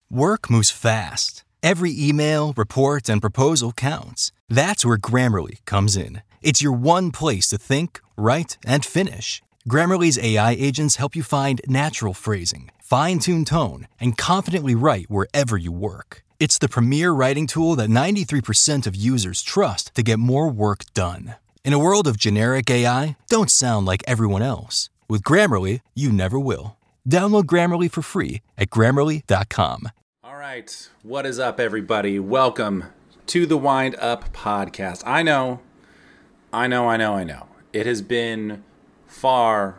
Work moves fast. Every email, report, and proposal counts. That's where Grammarly comes in. It's your one place to think, write, and finish. Grammarly's AI agents help you find natural phrasing, fine-tuned tone, and confidently write wherever you work. It's the premier writing tool that 93% of users trust to get more work done. In a world of generic AI, don't sound like everyone else. With Grammarly, you never will. Download Grammarly for free at Grammarly.com. All right, what is up, everybody? Welcome to the Wind Up Podcast. I know. It has been far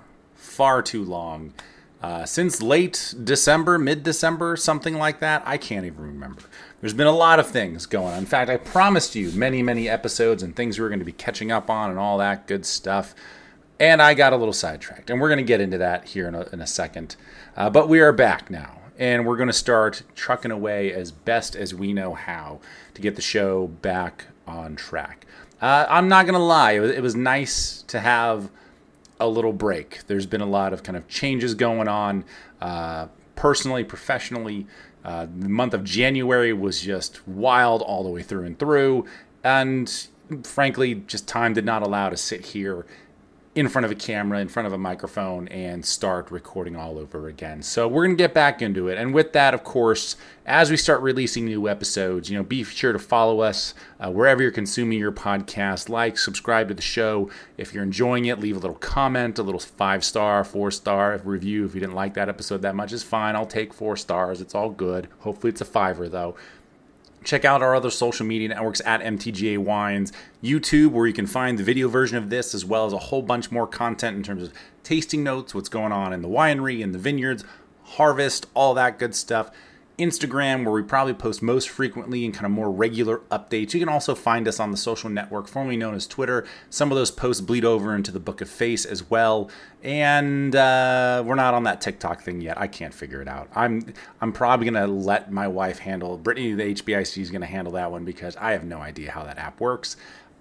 too long. Since late December, mid-December, something like that. I can't even remember. There's been a lot of things going on. In fact, I promised you many episodes and things we were going to be catching up on and all that good stuff. And I got a little sidetracked. And we're going to get into that here in a second. But we are back now. And we're going to start trucking away as best as we know how to get the show back on track. I'm not going to lie. It was nice to have a little break. There's been a lot of kind of changes going on personally, professionally. The month of January was just wild all the way through and through. And frankly, just time did not allow to sit here in front of a camera, in front of a microphone, and start recording all over again. So we're going to get back into it. And with that, of course, as we start releasing new episodes, be sure to follow us wherever you're consuming your podcast. Like, subscribe to the show. If you're enjoying it, leave a little comment, a little 5-star, 4-star review. If you didn't like that episode that much, it's fine. I'll take 4 stars. It's all good. Hopefully it's a 5er, though. Check out our other social media networks at MTGA Wines, YouTube, where you can find the video version of this, as well as a whole bunch more content in terms of tasting notes, what's going on in the winery, in the vineyards, harvest, all that good stuff. Instagram, where we probably post most frequently and kind of more regular updates. You can also find us on the social network formerly known as Twitter. Some of those posts bleed over into the Book of Face as well. And we're not on that TikTok thing yet. I can't figure it out. I'm probably going to let my wife handle. Brittany, the HBIC, is going to handle that one because I have no idea how that app works.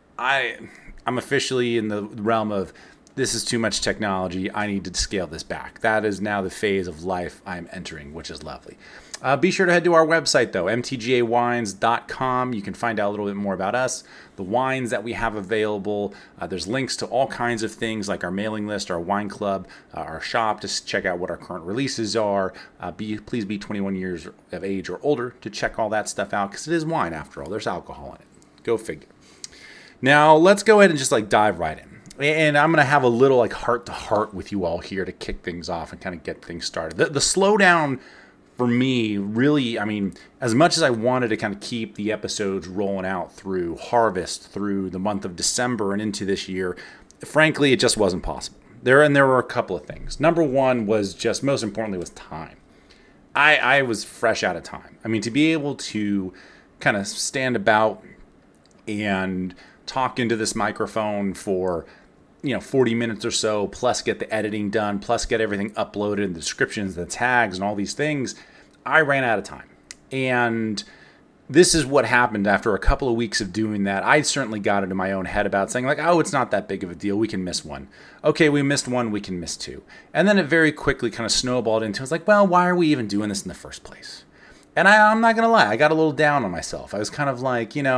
I'm officially in the realm of this is too much technology. I need to scale this back. That is now the phase of life I'm entering, which is lovely. Be sure to head to our website, though, mtgawines.com. You can find out a little bit more about us, the wines that we have available. There's links to all kinds of things like our mailing list, our wine club, our shop, to check out what our current releases are. Please be 21 years of age or older to check all that stuff out, because it is wine, after all. There's alcohol in it. Go figure. Now, let's go ahead and just dive right in. And I'm going to have a little heart-to-heart with you all here to kick things off and kind of get things started. The slowdown for me, really, as much as I wanted to kind of keep the episodes rolling out through harvest, through the month of December and into this year, frankly, it just wasn't possible. There were a couple of things. Number one was just, most importantly, was time. I was fresh out of time. To be able to kind of stand about and talk into this microphone for 40 minutes or so, plus get the editing done, plus get everything uploaded, and the descriptions, the tags, and all these things, I ran out of time. And this is what happened after a couple of weeks of doing that. I certainly got into my own head about saying it's not that big of a deal. We can miss one. Okay, we missed one, we can miss 2. And then it very quickly kind of snowballed into, why are we even doing this in the first place? And I'm not going to lie, I got a little down on myself. I was kind of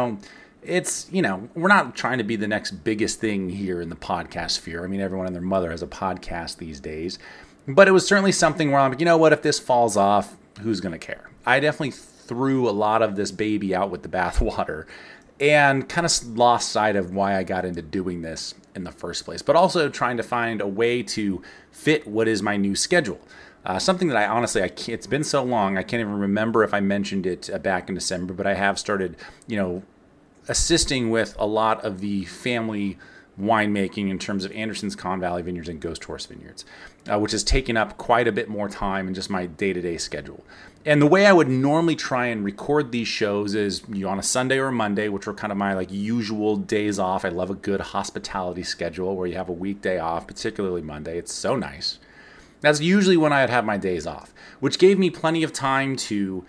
it's, we're not trying to be the next biggest thing here in the podcast sphere. Everyone and their mother has a podcast these days. But it was certainly something where I'm what, if this falls off, who's going to care? I definitely threw a lot of this baby out with the bathwater and kind of lost sight of why I got into doing this in the first place. But also trying to find a way to fit what is my new schedule. Something that I honestly, it's been so long, I can't even remember if I mentioned it back in December, but I have started, assisting with a lot of the family winemaking in terms of Anderson's Conn Valley Vineyards and Ghost Horse Vineyards, which has taken up quite a bit more time in just my day-to-day schedule. And the way I would normally try and record these shows is on a Sunday or a Monday, which are kind of my usual days off. I love a good hospitality schedule where you have a weekday off, particularly Monday. It's so nice. That's usually when I'd have my days off, which gave me plenty of time to,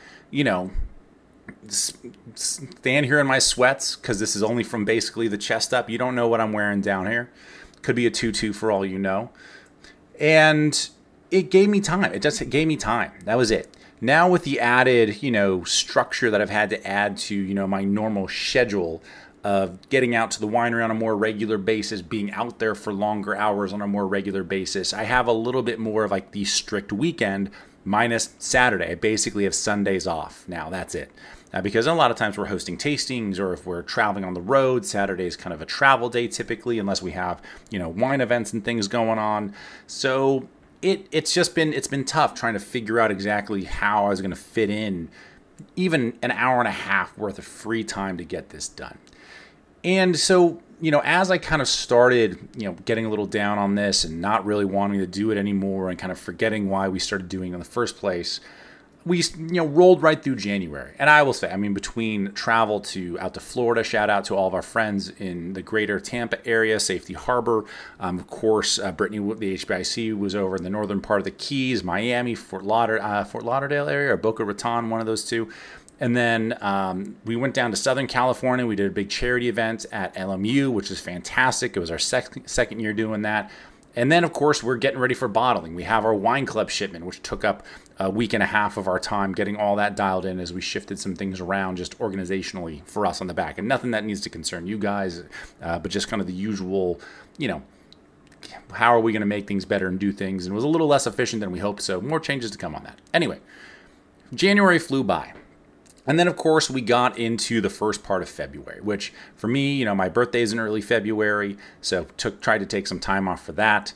stand here in my sweats, because this is only from basically the chest up. You don't know what I'm wearing down here. Could be a tutu for all you know. And it gave me time. It just gave me time. That was it. Now with the added, structure that I've had to add to, my normal schedule of getting out to the winery on a more regular basis, being out there for longer hours on a more regular basis, I have a little bit more of like the strict weekend minus Saturday. I basically have Sundays off now. That's it. Because a lot of times we're hosting tastings, or if we're traveling on the road, Saturday is kind of a travel day typically, unless we have, wine events and things going on. So it's been tough trying to figure out exactly how I was going to fit in even an hour and a half worth of free time to get this done. And so, as I kind of started, getting a little down on this and not really wanting to do it anymore and kind of forgetting why we started doing it in the first place, we, rolled right through January. And I will say, between travel out to Florida, shout out to all of our friends in the greater Tampa area, Safety Harbor. Of course, Brittany, the HBIC, was over in the northern part of the Keys, Miami, Fort Lauderdale area, or Boca Raton, one of those two. And then we went down to Southern California. We did a big charity event at LMU, which was fantastic. It was our second year doing that. And then, of course, we're getting ready for bottling. We have our wine club shipment, which took up a week and a half of our time getting all that dialed in as we shifted some things around just organizationally for us on the back. And nothing that needs to concern you guys, but just kind of the usual, how are we going to make things better and do things? And it was a little less efficient than we hoped, so more changes to come on that. Anyway, January flew by. And then, of course, we got into the first part of February, which for me, my birthday is in early February, so tried to take some time off for that.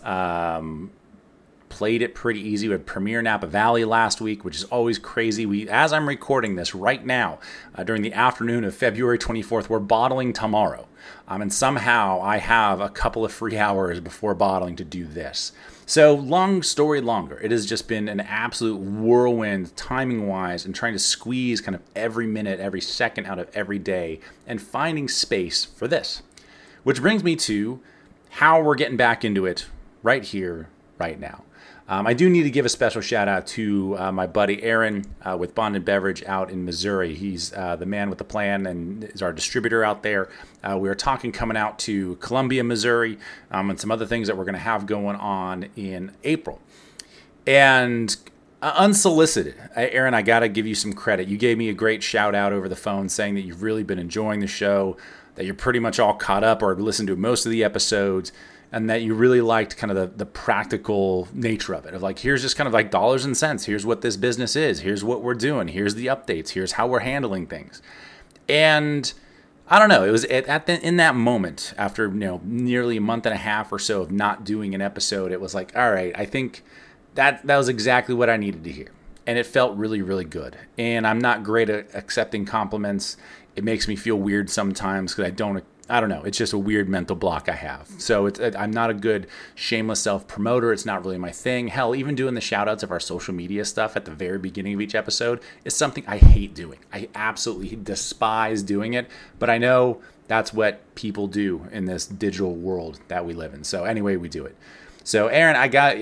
Played it pretty easy. We had Premiere Napa Valley last week, which is always crazy. As I'm recording this right now, during the afternoon of February 24th, we're bottling tomorrow. And somehow I have a couple of free hours before bottling to do this. So long story longer, it has just been an absolute whirlwind timing-wise and trying to squeeze kind of every minute, every second out of every day and finding space for this. Which brings me to how we're getting back into it right here, right now. I do need to give a special shout out to my buddy Aaron with Bond & Beverage out in Missouri. He's the man with the plan and is our distributor out there. We are talking coming out to Columbia, Missouri, and some other things that we're going to have going on in April. And unsolicited, Aaron, I got to give you some credit. You gave me a great shout out over the phone saying that you've really been enjoying the show, that you're pretty much all caught up or listened to most of the episodes, and that you really liked kind of the practical nature of it, of like, here's just kind of like dollars and cents. Here's what this business is. Here's what we're doing. Here's the updates. Here's how we're handling things. And I don't know, it was in that moment, after nearly a month and a half or so of not doing an episode, it was like, all right, I think that was exactly what I needed to hear. And it felt really, really good. And I'm not great at accepting compliments. It makes me feel weird sometimes because I don't know. It's just a weird mental block I have. So I'm not a good shameless self-promoter. It's not really my thing. Hell, even doing the shout-outs of our social media stuff at the very beginning of each episode is something I hate doing. I absolutely despise doing it. But I know that's what people do in this digital world that we live in. So anyway, we do it. So Aaron,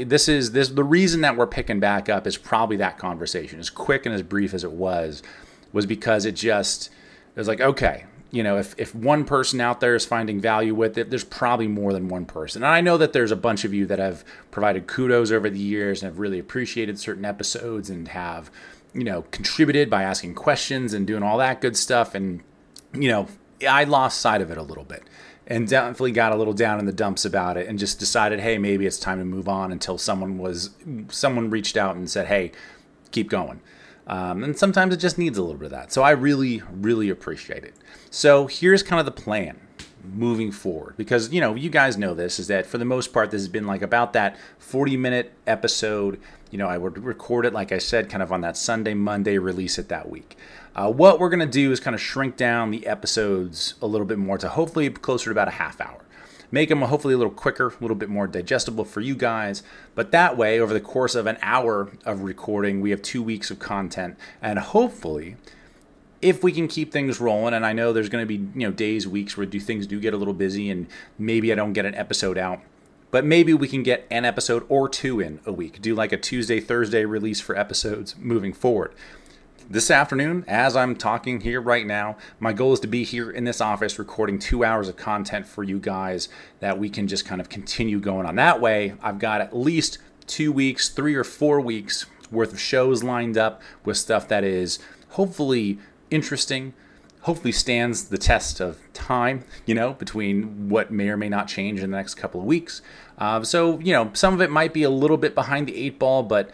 the reason that we're picking back up is probably that conversation. As quick and as brief as it was because it was like, okay, if one person out there is finding value with it, there's probably more than one person. And I know that there's a bunch of you that have provided kudos over the years and have really appreciated certain episodes and have, contributed by asking questions and doing all that good stuff. And, I lost sight of it a little bit and definitely got a little down in the dumps about it and just decided, hey, maybe it's time to move on until someone reached out and said, hey, keep going. And sometimes it just needs a little bit of that. So I really, really appreciate it. So here's kind of the plan moving forward. Because, you guys know this, is that for the most part, this has been like about that 40-minute episode. I would record it, like I said, kind of on that Sunday, Monday, release it that week. What we're going to do is kind of shrink down the episodes a little bit more to hopefully closer to about a half hour. Make them hopefully a little quicker, a little bit more digestible for you guys. But that way, over the course of an hour of recording, we have 2 weeks of content. And hopefully, if we can keep things rolling, and I know there's going to be days, weeks where things do get a little busy and maybe I don't get an episode out. But maybe we can get an episode or two in a week. Do like a Tuesday, Thursday release for episodes moving forward. This afternoon, as I'm talking here right now, my goal is to be here in this office recording 2 hours of content for you guys that we can just kind of continue going on. That way, I've got at least 2 weeks, 3 or 4 weeks worth of shows lined up with stuff that is hopefully interesting, hopefully stands the test of time, between what may or may not change in the next couple of weeks. So some of it might be a little bit behind the 8 ball, but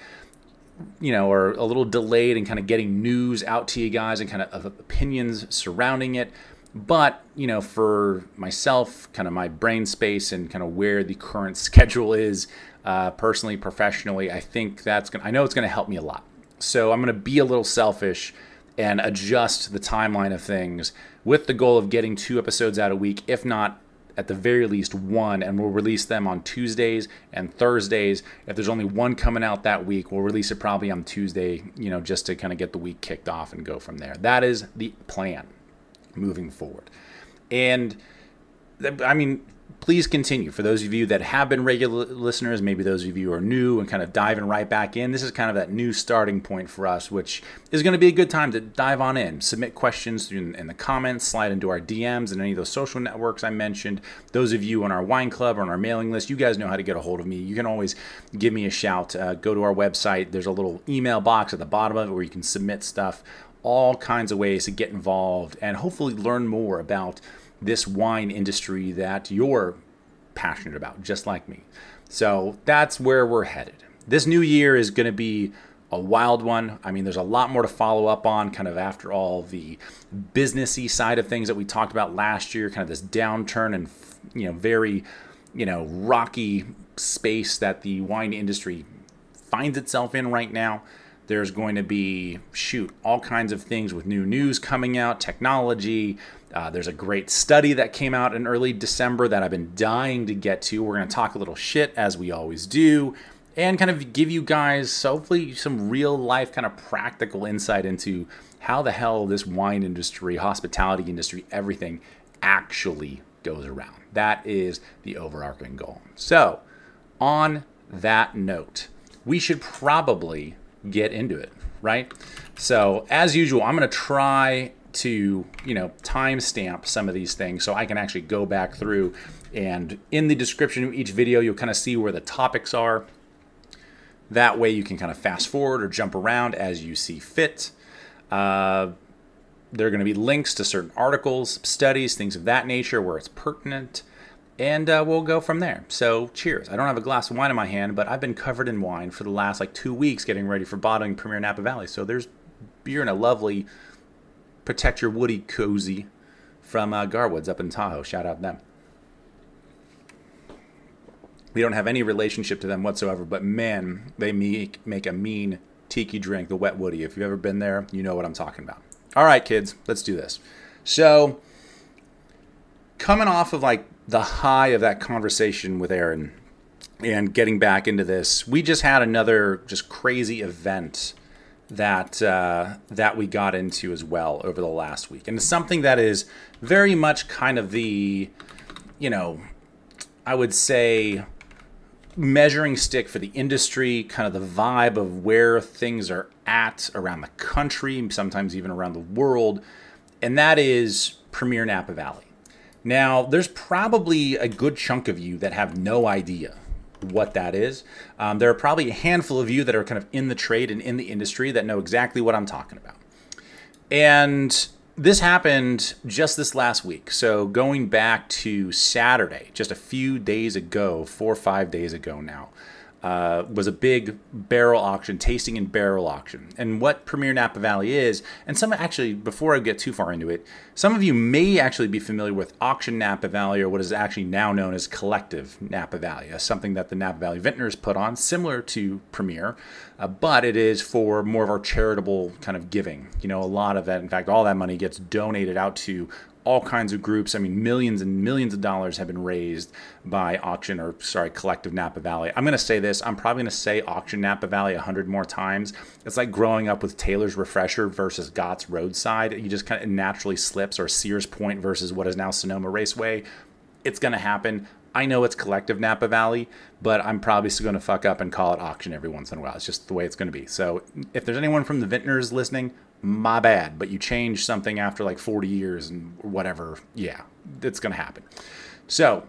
or a little delayed in kind of getting news out to you guys and kind of opinions surrounding it. But, for myself, kind of my brain space and kind of where the current schedule is, personally, professionally, I think I know it's going to help me a lot. So I'm going to be a little selfish and adjust the timeline of things with the goal of getting 2 episodes out a week, if not at the very least 1, and we'll release them on Tuesdays and Thursdays. If there's only 1 coming out that week, we'll release it probably on Tuesday, just to kind of get the week kicked off and go from there. That is the plan moving forward. And please continue. For those of you that have been regular listeners, maybe those of you who are new and kind of diving right back in, this is kind of that new starting point for us, which is going to be a good time to dive on in. Submit questions in the comments, slide into our DMs and any of those social networks I mentioned. Those of you on our wine club or on our mailing list, you guys know how to get a hold of me. You can always give me a shout. Go to our website. There's a little email box at the bottom of it where you can submit stuff. All kinds of ways to get involved and hopefully learn more about this wine industry that you're passionate about, just like me. So that's where we're headed. This new year is going to be a wild one. There's a lot more to follow up on kind of after all the businessy side of things that we talked about last year, kind of this downturn and, very, rocky space that the wine industry finds itself in right now. There's going to be, all kinds of things with new news coming out, technology. There's a great study that came out in early December that I've been dying to get to. We're going to talk a little shit, as we always do, and kind of give you guys, hopefully, some real life kind of practical insight into how the hell this wine industry, hospitality industry, everything actually goes around. That is the overarching goal. So, on that note, we should probably get into it, right? So as usual, I'm going to try to, timestamp some of these things so I can actually go back through, and in the description of each video, you'll kind of see where the topics are. That way you can kind of fast forward or jump around as you see fit. There are going to be links to certain articles, studies, things of that nature where it's pertinent. And we'll go from there. So cheers. I don't have a glass of wine in my hand, but I've been covered in wine for the last 2 weeks getting ready for bottling Premier Napa Valley. So there's beer in a lovely Protect Your Woody cozy from Garwoods up in Tahoe. Shout out to them. We don't have any relationship to them whatsoever, but man, they make a mean tiki drink, the Wet Woody. If you've ever been there, you know what I'm talking about. All right, kids, let's do this. So coming off of the high of that conversation with Aaron and getting back into this, we just had another just crazy event that we got into as well over the last week. And it's something that is very much kind of the, I would say, measuring stick for the industry, kind of the vibe of where things are at around the country, sometimes even around the world. And that is Premier Napa Valley. Now, there's probably a good chunk of you that have no idea what that is. There are probably a handful of you that are kind of in the trade and in the industry that know exactly what I'm talking about. And this happened just this last week. So going back to Saturday, just a few days ago, 4 or 5 days ago now, was a big barrel auction, tasting and barrel auction. And what Premier Napa Valley is, and before I get too far into it, some of you may actually be familiar with Auction Napa Valley, or what is actually now known as Collective Napa Valley, something that the Napa Valley Vintners put on, similar to Premier, but it is for more of our charitable kind of giving. A lot of that, in fact, all that money gets donated out to all kinds of groups. Millions and millions of dollars have been raised by Collective Napa Valley. I'm going to say this. I'm probably going to say Auction Napa Valley 100 more times. It's like growing up with Taylor's Refresher versus Gott's Roadside. You just kind of naturally slips, or Sears Point versus what is now Sonoma Raceway. It's going to happen. I know it's Collective Napa Valley, but I'm probably still going to fuck up and call it Auction every once in a while. It's just the way it's going to be. So if there's anyone from the Vintners listening, my bad, but you change something after 40 years and whatever, yeah, it's going to happen. So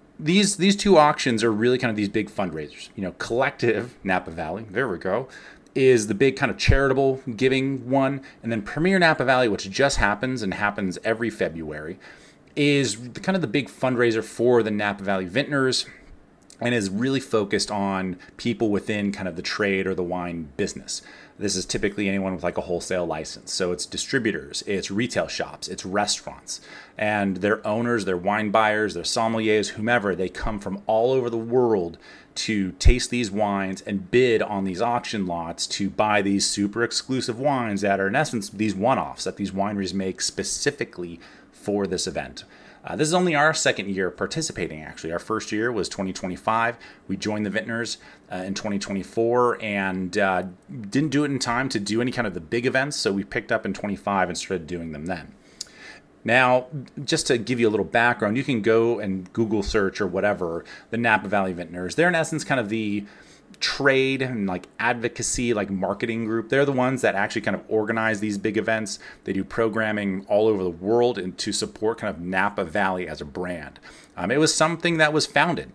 these two auctions are really kind of these big fundraisers. Collective Napa Valley, there we go, is the big kind of charitable giving one. And then Premier Napa Valley, which just happens and happens every February, is kind of the big fundraiser for the Napa Valley Vintners, and is really focused on people within kind of the trade or the wine business. This is typically anyone with like a wholesale license. So it's distributors, it's retail shops, it's restaurants, and their owners, their wine buyers, their sommeliers, whomever, they come from all over the world to taste these wines and bid on these auction lots to buy these super exclusive wines that are in essence these one-offs that these wineries make specifically for this event. This is only our second year participating, actually. Our first year was 2025. We joined the Vintners in 2024 and didn't do it in time to do any kind of the big events, so we picked up in 25 and started doing them then. Now, just to give you a little background, you can go and Google search or whatever, the Napa Valley Vintners. They're in essence kind of the trade and like advocacy, like marketing group. They're the ones that actually kind of organize these big events. They do programming all over the world and to support kind of Napa Valley as a brand. It was something that was founded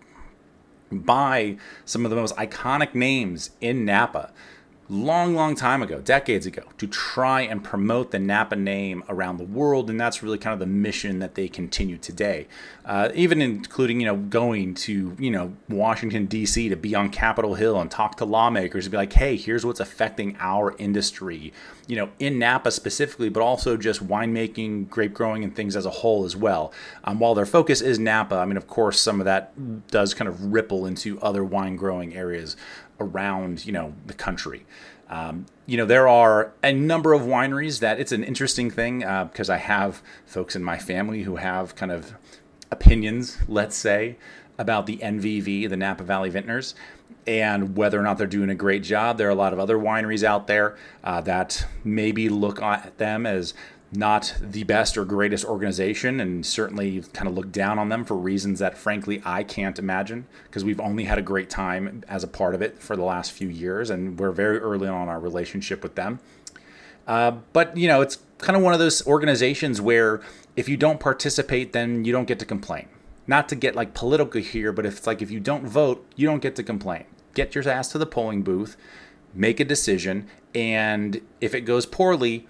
by some of the most iconic names in Napa long time ago, decades ago, to try and promote the Napa name around the world. And that's really kind of the mission that they continue today, even including, going to, Washington, D.C. to be on Capitol Hill and talk to lawmakers and be like, hey, here's what's affecting our industry, in Napa specifically, but also just winemaking, grape growing, and things as a whole as well. While their focus is Napa, I mean, of course, some of that does kind of ripple into other wine growing areas around, the country. There are a number of wineries that it's an interesting thing because I have folks in my family who have kind of opinions, let's say, about the NVV, the Napa Valley Vintners, and whether or not they're doing a great job. There are a lot of other wineries out there that maybe look at them as not the best or greatest organization, and certainly kind of look down on them for reasons that frankly I can't imagine, because we've only had a great time as a part of it for the last few years, and we're very early on our relationship with them. But it's kind of one of those organizations where if you don't participate, then you don't get to complain. Not to get like political here, but if you don't vote, you don't get to complain. Get your ass to the polling booth, make a decision, and if it goes poorly,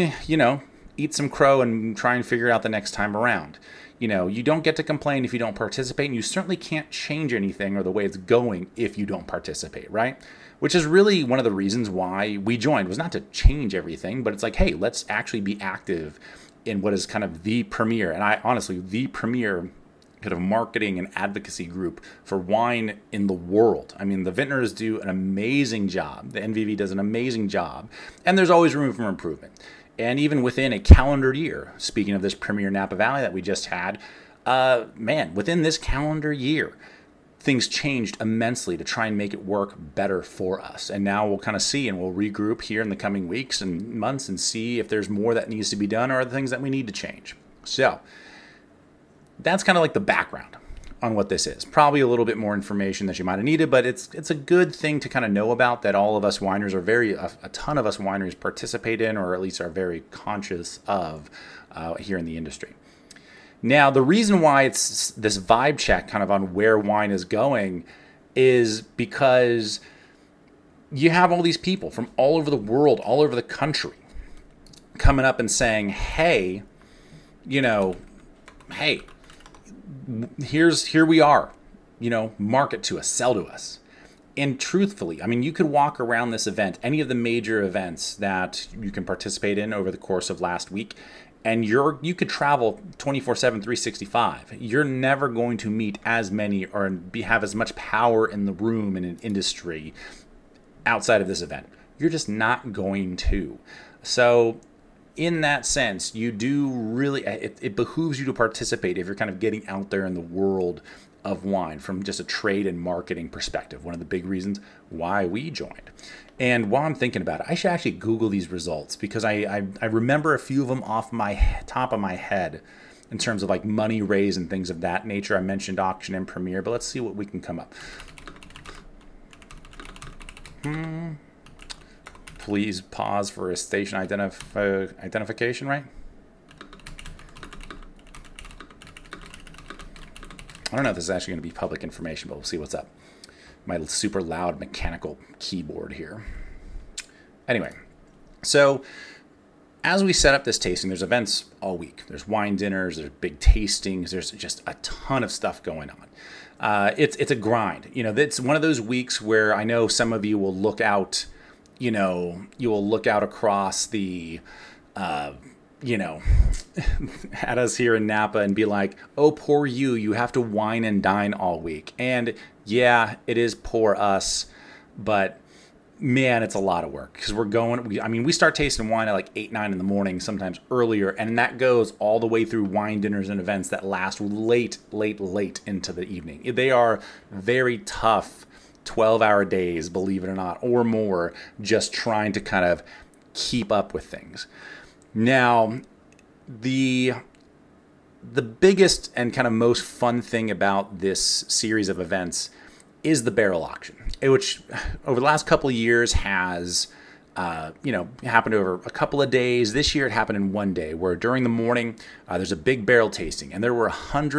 eat some crow and try and figure out the next time around. You don't get to complain if you don't participate, and you certainly can't change anything or the way it's going if you don't participate, right? Which is really one of the reasons why we joined, was not to change everything, but it's like, hey, let's actually be active in what is kind of the premier, and the premier kind of marketing and advocacy group for wine in the world. I mean, the Vintners do an amazing job. The NVV does an amazing job, and there's always room for improvement. And even within a calendar year, speaking of this Premier Napa Valley that we just had, within this calendar year, things changed immensely to try and make it work better for us. And now we'll kind of see, and we'll regroup here in the coming weeks and months and see if there's more that needs to be done or other things that we need to change. So that's kind of like the background on what this is. Probably a little bit more information that you might have needed, but it's a good thing to kind of know about, that all of us wineries are a ton of us wineries participate in, or at least are very conscious of here in the industry. Now, the reason why it's this vibe check kind of on where wine is going is because you have all these people from all over the world, all over the country, coming up and saying, hey, here we are, market to us, sell to us. And truthfully, I mean, you could walk around this event, any of the major events that you can participate in over the course of last week, and you could travel 24/7, 365. You're never going to meet as many or have as much power in the room in an industry outside of this event. You're just not going to. So in that sense, you do really, it behooves you to participate if you're kind of getting out there in the world of wine from just a trade and marketing perspective. One of the big reasons why we joined. And while I'm thinking about it, I should actually Google these results, because I remember a few of them off my top of my head in terms of like money raised and things of that nature. I mentioned auction and premiere, but let's see what we can come up. Please pause for a station identification, right? I don't know if this is actually going to be public information, but we'll see what's up. My super loud mechanical keyboard here. Anyway, so as we set up this tasting, there's events all week. There's wine dinners, there's big tastings, there's just a ton of stuff going on. It's a grind. It's one of those weeks where I know some of you will look out, you will look out across the, at us here in Napa and be like, oh, poor you, you have to wine and dine all week. And yeah, it is poor us, but man, it's a lot of work because we start tasting wine at like 8, 9 in the morning, sometimes earlier. And that goes all the way through wine dinners and events that last late into the evening. They are very tough 12-hour days, believe it or not, or more, just trying to kind of keep up with things. Now, the biggest and kind of most fun thing about this series of events is the barrel auction, which over the last couple of years has, happened over a couple of days. This year it happened in one day, where during the morning there's a big barrel tasting, and there were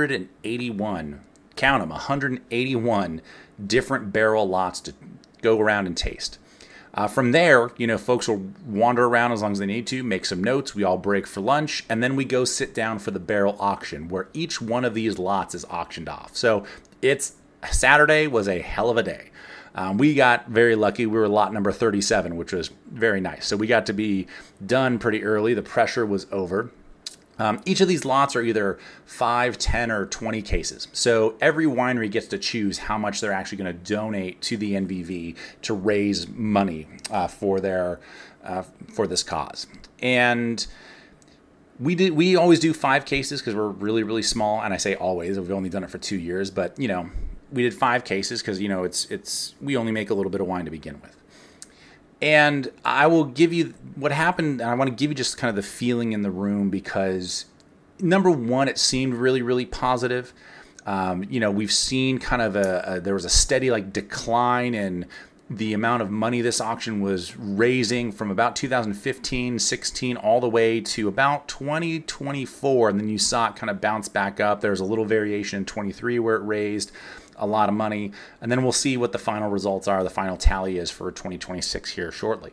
181, count them, 181 different barrel lots to go around and taste. From there, folks will wander around as long as they need to, make some notes. We all break for lunch, and then we go sit down for the barrel auction, where each one of these lots is auctioned off. So Saturday was a hell of a day. We got very lucky. We were lot number 37, which was very nice. So we got to be done pretty early. The pressure was over. Each of these lots are either 5, 10, or 20 cases. So every winery gets to choose how much they're actually going to donate to the NVV to raise money for this cause. And we always do 5 cases because we're really, really small. And I say always, we've only done it for 2 years, but we did 5 cases because we only make a little bit of wine to begin with. And I will give you what happened, and I want to give you just kind of the feeling in the room because, number one, it seemed really, really positive. We've seen kind of there was a steady decline in the amount of money this auction was raising from about 2015, 16, all the way to about 2024, and then you saw it kind of bounce back up. There was a little variation in 23 where it raised a lot of money, and then we'll see what the final results are, the final tally is for 2026 here shortly.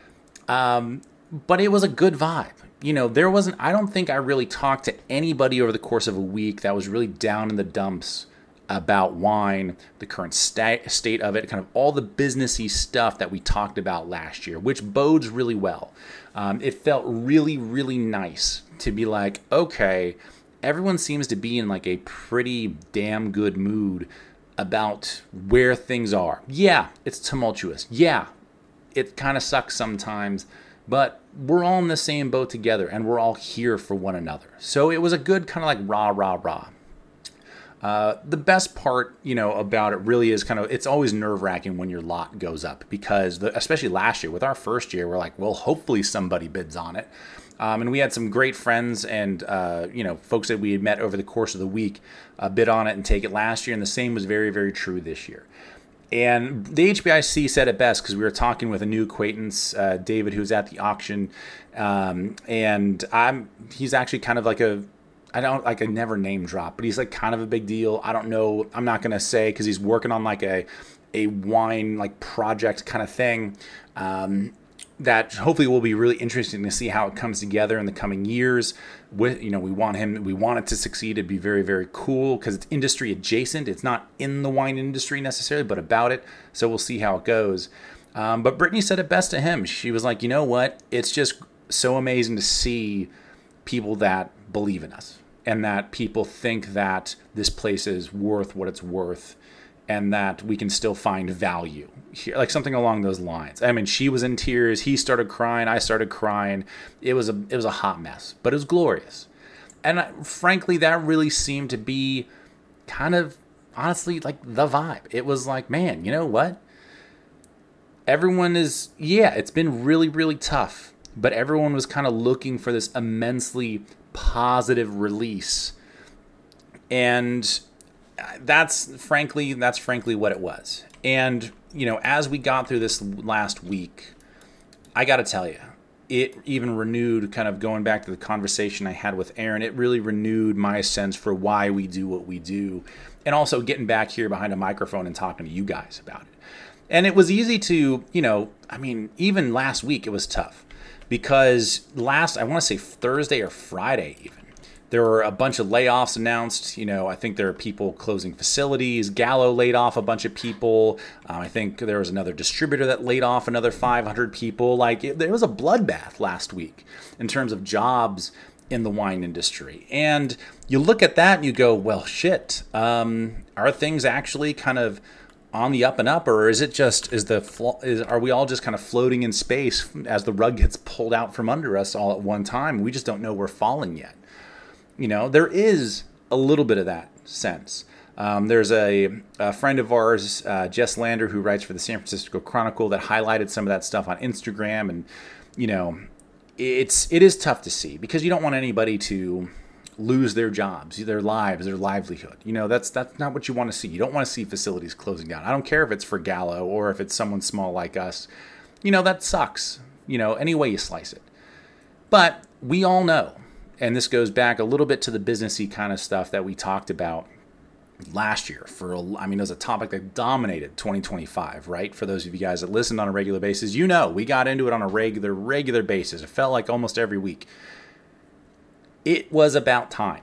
But it was a good vibe. I don't think I really talked to anybody over the course of a week that was really down in the dumps about wine, the current state of it, kind of all the businessy stuff that we talked about last year, which bodes really well. It felt really, really nice to be like, okay, everyone seems to be in a pretty damn good mood about where things are. Yeah, it's tumultuous. Yeah, it kind of sucks sometimes, but we're all in the same boat together and we're all here for one another. So it was a good kind of rah, rah, rah. The best part, about it really is it's always nerve-wracking when your lot goes up because, especially last year, with our first year, we're like, well, hopefully somebody bids on it. And we had some great friends and, folks that we had met over the course of the week bid on it and take it last year. And the same was very, very true this year. And the HBIC said it best because we were talking with a new acquaintance, David, who's at the auction. And he's actually kind of I don't I never name drop, but he's kind of a big deal. I don't know. I'm not going to say because he's working on a wine project kind of thing. That hopefully will be really interesting to see how it comes together in the coming years. We want it to succeed. It'd be very, very cool because it's industry adjacent. It's not in the wine industry necessarily, but about it. So we'll see how it goes. But Brittany said it best to him. She was like, you know what? It's just so amazing to see people that believe in us and that people think that this place is worth what it's worth and that we can still find value here, something along those lines. I mean, she was in tears. He started crying. I started crying. It was a hot mess, but it was glorious. And frankly, that really seemed to be kind of, honestly, the vibe. It was man, you know what? Everyone is, it's been really, really tough, but everyone was kind of looking for this immensely positive release. And that's frankly what it was. And, as we got through this last week, I got to tell you, it even renewed, kind of going back to the conversation I had with Aaron, it really renewed my sense for why we do what we do. And also getting back here behind a microphone and talking to you guys about it. And it was easy to, even last week it was tough because I want to say Thursday or Friday even, there were a bunch of layoffs announced. I think there are people closing facilities. Gallo laid off a bunch of people. I think there was another distributor that laid off another 500 people. There was a bloodbath last week in terms of jobs in the wine industry. And you look at that and you go, well, shit, are things actually kind of on the up and up, or is it just are we all just kind of floating in space as the rug gets pulled out from under us all at one time? We just don't know we're falling yet. There is a little bit of that sense. There's a friend of ours, Jess Lander, who writes for the San Francisco Chronicle, that highlighted some of that stuff on Instagram. And, it is tough to see because you don't want anybody to lose their jobs, their lives, their livelihood. That's not what you want to see. You don't want to see facilities closing down. I don't care if it's for Gallo or if it's someone small like us. That sucks, any way you slice it. But we all know, and this goes back a little bit to the businessy kind of stuff that we talked about last year. It was a topic that dominated 2025, right? For those of you guys that listened on a regular basis, we got into it on a regular basis. It felt like almost every week. It was about time.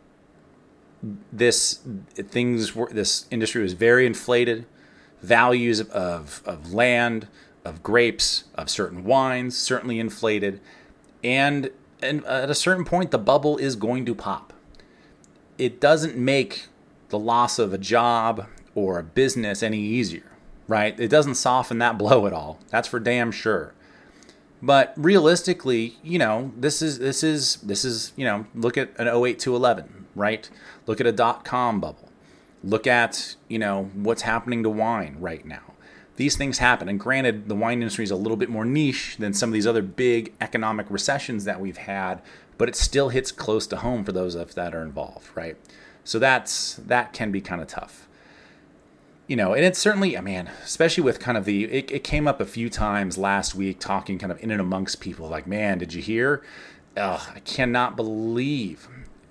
This industry was very inflated. Values of land, of grapes, of certain wines, certainly inflated. And at a certain point, the bubble is going to pop. It doesn't make the loss of a job or a business any easier, right? It doesn't soften that blow at all. That's for damn sure. But realistically, this is look at an 08 to 11, right? Look at a .com bubble. Look at, what's happening to wine right now. These things happen. And granted, the wine industry is a little bit more niche than some of these other big economic recessions that we've had, but it still hits close to home for those of us that are involved, right? So that can be kind of tough. And it's certainly, especially with kind of it came up a few times last week talking kind of in and amongst people like, man, did you hear? I cannot believe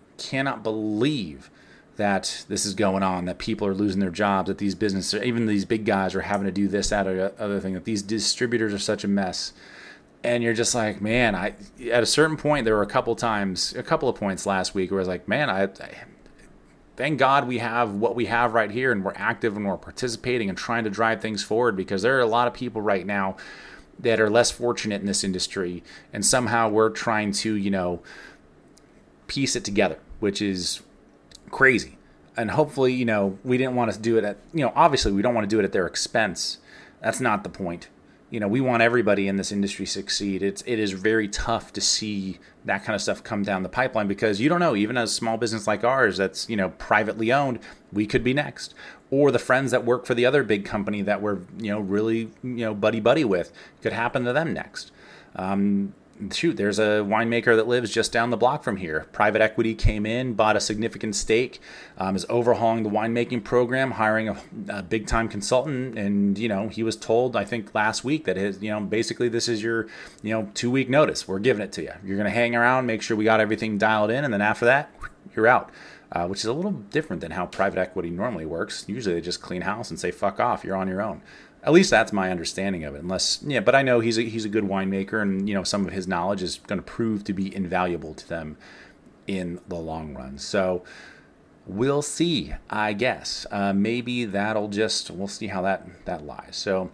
that this is going on, that people are losing their jobs, that these businesses, even these big guys are having to do this, that, or other thing, that these distributors are such a mess. And you're just like, man, at a certain point, there were a couple of points last week where I was like, man, I thank God we have what we have right here, and we're active and we're participating and trying to drive things forward, because there are a lot of people right now that are less fortunate in this industry, and somehow we're trying to, piece it together, which is crazy. And hopefully, we didn't want to do it at, obviously we don't want to do it at their expense. That's not the point. We want everybody in this industry to succeed. It is very tough to see that kind of stuff come down the pipeline, because you don't know, even as a small business like ours that's, privately owned, we could be next. Or the friends that work for the other big company that we're, really, buddy with, could happen to them next. There's a winemaker that lives just down the block from here. Private equity came in, bought a significant stake, is overhauling the winemaking program, hiring a big-time consultant, and, he was told, I think last week, that his, basically this is your, 2-week notice. We're giving it to you. You're going to hang around, make sure we got everything dialed in, and then after that, you're out. Which is a little different than how private equity normally works. Usually they just clean house and say, fuck off, you're on your own. At least that's my understanding of it. But I know he's a good winemaker, and some of his knowledge is going to prove to be invaluable to them in the long run. So we'll see, I guess. Maybe we'll see how that lies. So,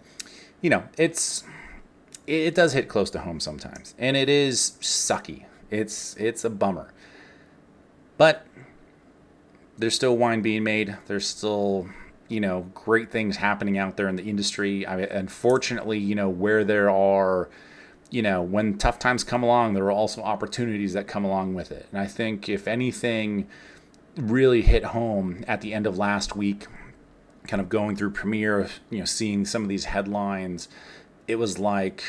it does hit close to home sometimes, and it is sucky. It's a bummer, but there's still wine being made. There's still great things happening out there in the industry. Unfortunately, where there are, when tough times come along, there are also opportunities that come along with it. And I think if anything really hit home at the end of last week, kind of going through Premiere, seeing some of these headlines, it was like,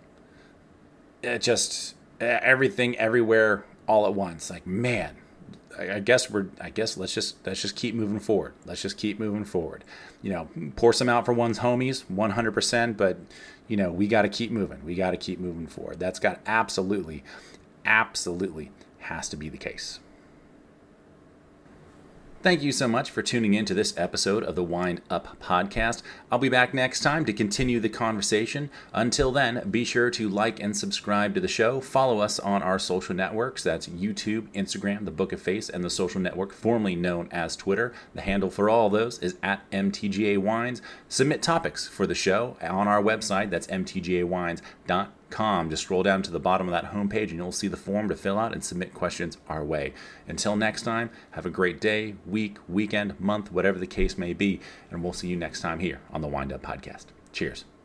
everything everywhere all at once. Like, man, I guess let's just keep moving forward. Let's just keep moving forward. Pour some out for one's homies, 100%. But we got to keep moving. We got to keep moving forward. That's got absolutely has to be the case. Thank you so much for tuning in to this episode of the Wind Up Podcast. I'll be back next time to continue the conversation. Until then, be sure to like and subscribe to the show. Follow us on our social networks. That's YouTube, Instagram, The Book of Face, and the social network formerly known as Twitter. The handle for all of those is at MTGA Wines. Submit topics for the show on our website. That's mtgawines.com. Just scroll down to the bottom of that homepage and you'll see the form to fill out and submit questions our way. Until next time, have a great day, week, weekend, month, whatever the case may be, and we'll see you next time here on the Wind Up Podcast. Cheers.